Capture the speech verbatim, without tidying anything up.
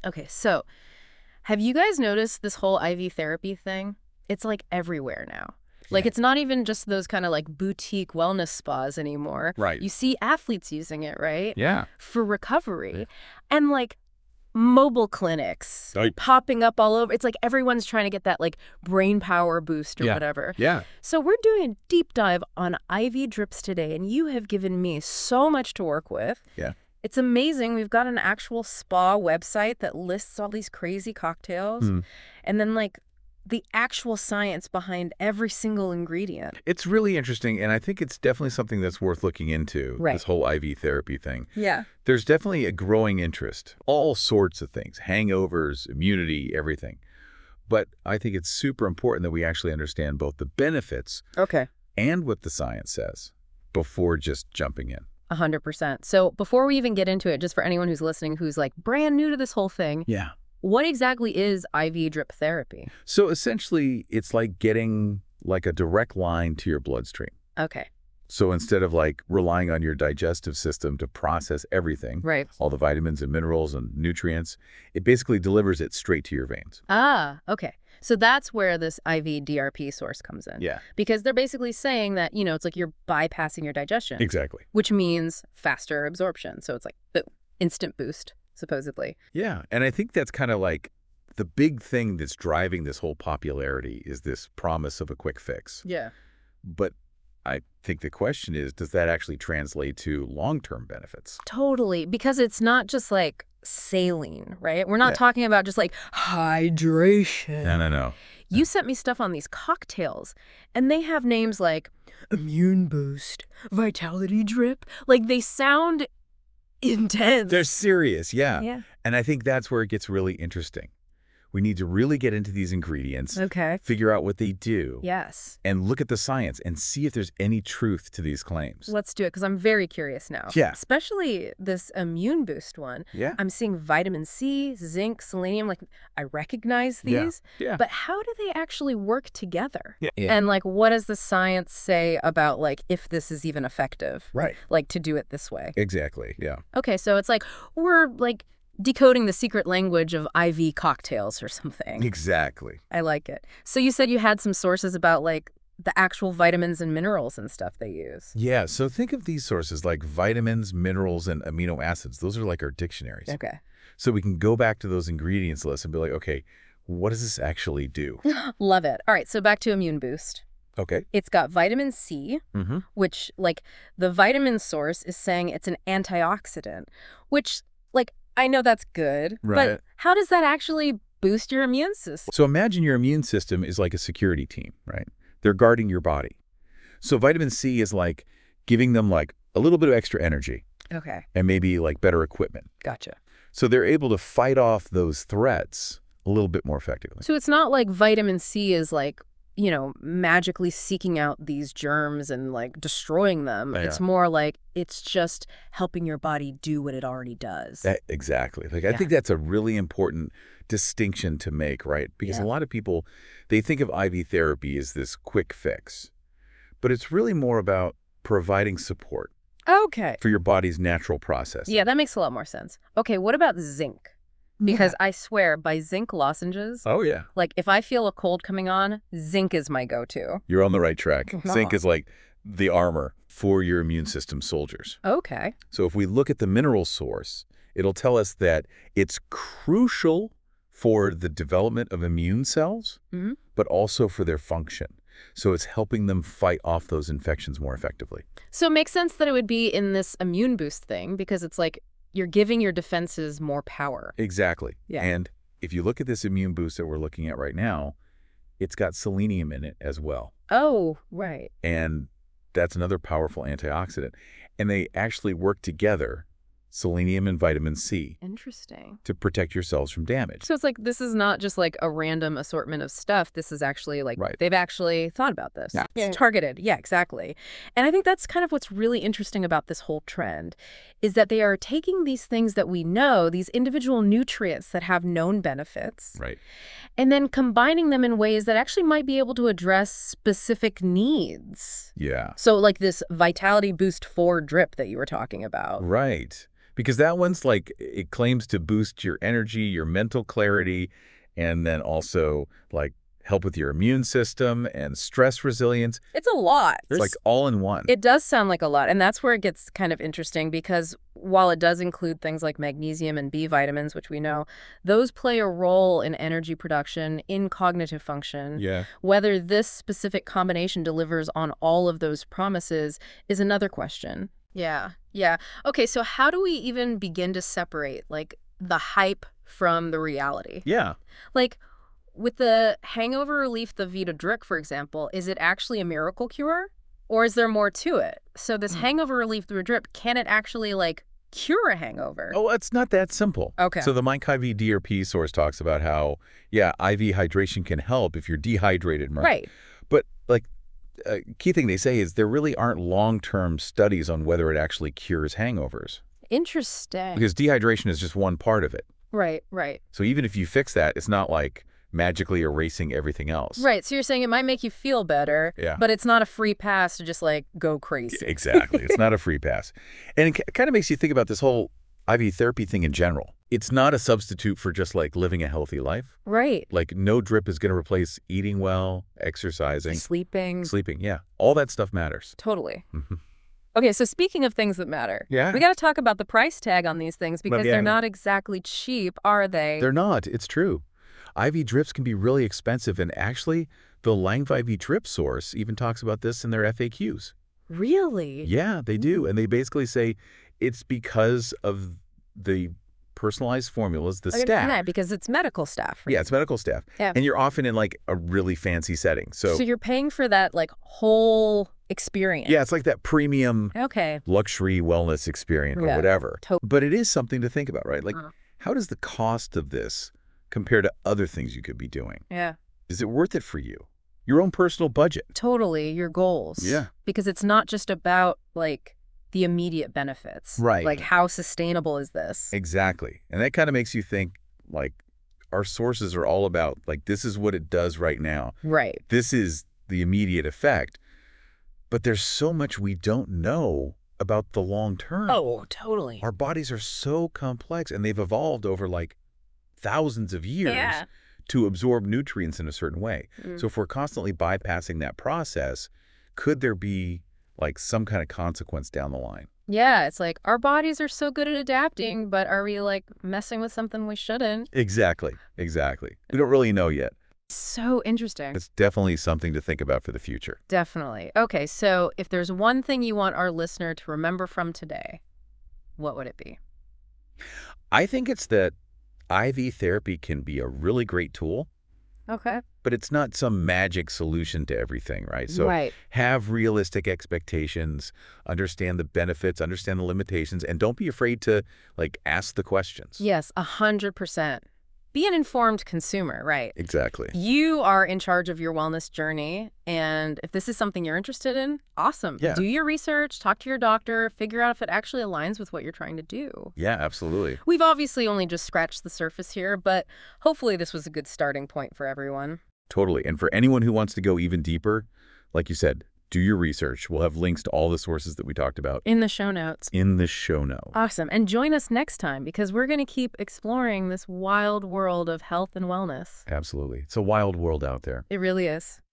Okay, so have you guys noticed this whole I V therapy thing? It's like everywhere now. Like, Yeah. it's not even just those kind of like boutique wellness spas anymore. Right. You see athletes using it, right? Yeah. For recovery. Yeah. And like mobile clinics Right. popping up all over. It's like everyone's trying to get that like brain power boost or Yeah. whatever. Yeah. So we're doing a deep dive on I V drips today, and you have given me so much to work with. Yeah. It's amazing. We've got an actual spa website that lists all these crazy cocktails. Mm. And then like the actual science behind every single ingredient. It's really interesting, and I think it's definitely something that's worth looking into, Right. this whole I V therapy thing. Yeah. There's definitely a growing interest, all sorts of things, hangovers, immunity, everything. But I think it's super important that we actually understand both the benefits Okay. and what the science says before just jumping in. A hundred percent. So before we even get into it, just for anyone who's listening who's like brand new to this whole thing, Yeah. what exactly is I V drip therapy? So essentially, it's like getting like a direct line to your bloodstream. Okay. So instead of like relying on your digestive system to process everything, Right. all the vitamins and minerals and nutrients, it basically delivers it straight to your veins. Ah, okay. So that's where this I V D R P source comes in. Yeah, Because they're basically saying that, you know, it's like you're bypassing your digestion. exactly. Which means faster absorption. So it's like, boom, instant boost, supposedly. Yeah, and I think that's kind of like the big thing that's driving this whole popularity is this promise of a quick fix. Yeah. But I think the question is, does that actually translate to long-term benefits? Totally. Because it's not just like saline, right? We're not Yeah. talking about just like hydration. No, no, no. You sent me stuff on these cocktails, and they have names like Immune Boost, Vitality Drip. Like, they sound intense. They're serious, yeah. Yeah. And I think that's where it gets really interesting. We need to really get into these ingredients, Okay. figure out what they do, Yes. and look at the science and see if there's any truth to these claims. Let's do it, because I'm very curious now. Yeah. Especially this Immune Boost one. Yeah. I'm seeing vitamin C, zinc, selenium. Like, I recognize Yeah. these. Yeah. But how do they actually work together? Yeah. yeah. And, like, what does the science say about, like, if this is even effective? Right. Like, to do it this way? Exactly. Yeah. Okay, so it's like we're, like, decoding the secret language of I V cocktails or something. Exactly. I like it. So you said you had some sources about, like, the actual vitamins and minerals and stuff they use. Yeah. So think of these sources like vitamins, minerals, and amino acids. Those are like our dictionaries. Okay. So we can go back to those ingredients lists and be like, okay, what does this actually do? Love it. All right, so back to Immune Boost. Okay. It's got vitamin C, Mm-hmm. which, like, the vitamin source is saying it's an antioxidant, which, like, I know that's good, Right. but how does that actually boost your immune system? So imagine your immune system is like a security team, right? They're guarding your body. So vitamin C is like giving them like a little bit of extra energy Okay, and maybe like better equipment. gotcha. So they're able to fight off those threats a little bit more effectively. So it's not like vitamin C is like, you know, magically seeking out these germs and like destroying them. Yeah. It's more like it's just helping your body do what it already does. That, exactly. Like I Yeah. think that's a really important distinction to make, right? Because Yeah. a lot of people, they think of I V therapy as this quick fix, but it's really more about providing support Okay. for your body's natural process. Yeah, that makes a lot more sense. Okay, what about zinc? Because I swear, by zinc lozenges, Oh, yeah. like if I feel a cold coming on, zinc is my go-to. You're on the right track. Zinc Aw. is like the armor for your immune system soldiers. Okay. So if we look at the mineral source, it'll tell us that it's crucial for the development of immune cells, Mhm. but also for their function. So it's helping them fight off those infections more effectively. So it makes sense that it would be in this immune boost thing because it's like you're giving your defenses more power. Exactly. Yeah. And if you look at this immune boost that we're looking at right now, it's got selenium in it as well. Oh, right. And that's another powerful antioxidant. And they actually work together, selenium and vitamin C, Interesting. to protect your cells from damage. So it's like this is not just like a random assortment of stuff. This is actually like Right. they've actually thought about this. Yeah. It's targeted. Yeah, exactly. And I think that's kind of what's really interesting about this whole trend is that they are taking these things that we know, these individual nutrients that have known benefits, Right. and then combining them in ways that actually might be able to address specific needs. Yeah. So like this Vitality Boost four drip that you were talking about. Right. Because that one's like, it claims to boost your energy, your mental clarity, and then also like help with your immune system and stress resilience. It's a lot. It's like all in one. It does sound like a lot, and that's where it gets kind of interesting because while it does include things like magnesium and B vitamins, which we know, those play a role in energy production, in cognitive function. Yeah. Whether this specific combination delivers on all of those promises is another question. Yeah, yeah. Okay, so how do we even begin to separate, like, the hype from the reality? Yeah. Like, with the hangover relief, the Vita Drip, for example, is it actually a miracle cure? Or is there more to it? So this Mm. hangover relief through a drip, can it actually, like, cure a hangover? Oh, it's not that simple. Okay. So the Mike I V D R P source talks about how, yeah, I V hydration can help if you're dehydrated. Right. Right. But, like, a key thing they say is there really aren't long-term studies on whether it actually cures hangovers. Interesting. Because dehydration is just one part of it. Right, right. So even if you fix that, it's not like magically erasing everything else. Right, so you're saying it might make you feel better, Yeah. but it's not a free pass to just, like, go crazy. Exactly. It's not a free pass. And it kind of makes you think about this whole I V therapy thing in general. It's not a substitute for just like living a healthy life. Right. Like no drip is going to replace eating well, exercising, Sleeping. sleeping. Yeah. All that stuff matters. Totally. Mhm. Okay, so speaking of things that matter, Yeah. we got to talk about the price tag on these things because yeah. they're not exactly cheap, are they? They're not. It's true. I V drips can be really expensive. And actually, the Langva I V drip source even talks about this in their F A Qs. Really? Yeah, they do. And they basically say it's because of the personalized formulas, the Okay, staff. yeah, because it's medical staff. Right? Yeah, it's medical staff. Yeah. And you're often in like a really fancy setting. So, So you're paying for that, like, whole experience. yeah, it's like that premium Okay. luxury wellness experience or Yeah, whatever. to- But it is something to think about, right? Like, Uh. how does the cost of this compare to other things you could be doing? Yeah. Is it worth it for you? Your own personal budget? Totally, your goals. Yeah. Because it's not just about, like, the immediate benefits. Right. Like, how sustainable is this? Exactly. And that kind of makes you think, like, our sources are all about, like, this is what it does right now. Right. This is the immediate effect. But there's so much we don't know about the long term. Oh, totally. Our bodies are so complex, and they've evolved over, like, thousands of years Yeah. to absorb nutrients in a certain way. Mm. So if we're constantly bypassing that process, could there be, like, some kind of consequence down the line? Yeah, it's like our bodies are so good at adapting, but are we, like, messing with something we shouldn't? Exactly. Exactly. We don't really know yet. So interesting. It's definitely something to think about for the future. Definitely. Okay, so if there's one thing you want our listener to remember from today, what would it be? I think it's that I V therapy can be a really great tool, Okay. but it's not some magic solution to everything, right? So Right. have realistic expectations, understand the benefits, understand the limitations, and don't be afraid to, like, ask the questions. Yes, a hundred percent. Be an informed consumer, right? Exactly. You are in charge of your wellness journey, and if this is something you're interested in, awesome. Yeah. Do your research, talk to your doctor, figure out if it actually aligns with what you're trying to do. Yeah, absolutely. We've obviously only just scratched the surface here, but hopefully this was a good starting point for everyone. Totally. And for anyone who wants to go even deeper, like you said, do your research. We'll have links to all the sources that we talked about In the show notes. in the show notes. Awesome. And join us next time because we're going to keep exploring this wild world of health and wellness. Absolutely. It's a wild world out there. It really is.